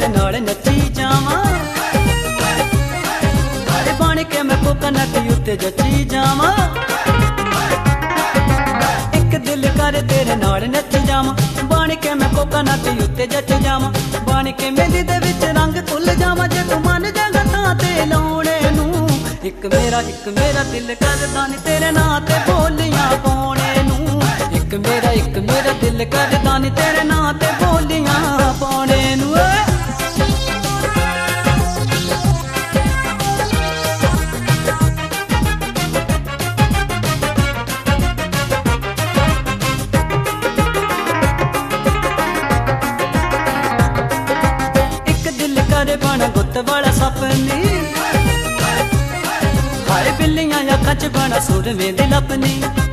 तेरे नाल नची जावां, बन के मैं कोकोनट उत्ते जची जावां। एक दिल कर तेरे नाल नच जावां, बन के मैं कोकोनट उत्ते जच जावां। बन के मेहंदी दे विच रंग तुल जावां, जे तू मन जागा तां ते लाउणे नूं। एक मेरा दिल करदा नी तेरे नां ते बोलियां पाउणे नूं। एक मेरा दिल करदा नी तेरे नां ते बोलियां पाउणे नूं। बना गुत्त वाला सपनी, हाय बिल्लियां अखां च बना सुरमे दी लपनी।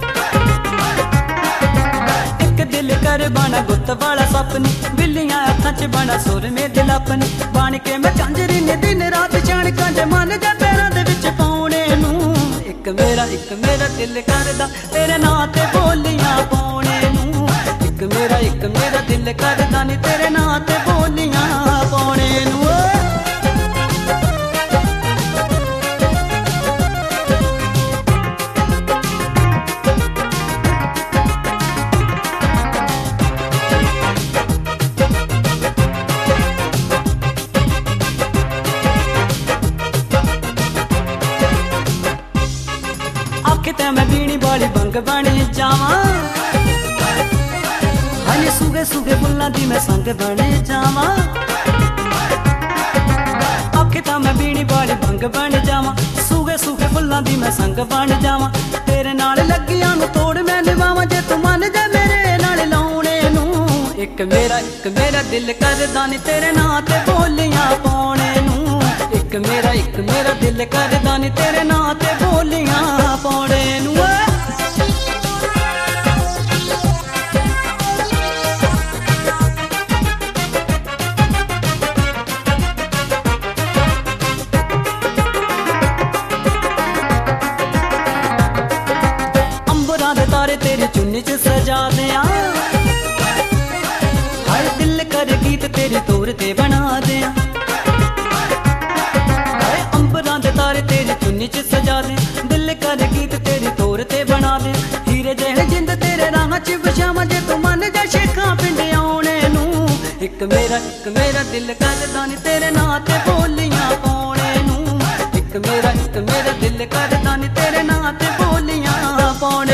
एक दिल कर बना गुत्त वाला सपनी, बिल्लियां अखां च बना सुरमे दी लपनी। बन के मैं झांजरी ने दिन रात छाणकां जे मन जा पैरां दे विच पाउणे नूं। एक मेरा दिल करदा तेरे नां ते बोलियां पाउणे नूं। एक मेरा दिल करदा नी तेरे नां ते बोलियां पाउणे नूं। आखे मैं बीनी वाली बंग बने जावां, हाय सूगे सूगे फुल्लां दी मैं संग बने जावां। आखे मैं बीनी वाली बंग बन जावां, सूगे सूगे फुल्लां दी मैं संग बन जावां। तेरे नाल लगियां नूं तोड़ मैं निभावां, जे तू मन जा मेरे नाल लाउणे नूं। एक मेरा दिल करदा नी तेरे नां ते बोलियां पाउणे नूं। एक मेरा दिल करदा नी तेरे नां ते बोलियां पाउणे नूं। अंबरां दे तारे तेरी चुन्नी च सजा दियां, हाय दिल कर गीत तेरी तोर ते बना दियां। अंबरां दे तारे तेरी चुन्नी च सजा दे, दिल कर गीत तेरी तोर ते बना दे। हीरे जेहे जिंद तेरे राह च बछावां, जे तू मन जा शेखां पिंड आउणे नूं। एक मेरा दिल करदा नी तेरे नां ते बोलियां पाउणे नूं। एक मेरा दिल करदा नी तेरे नां ते बोलियां पाउणे।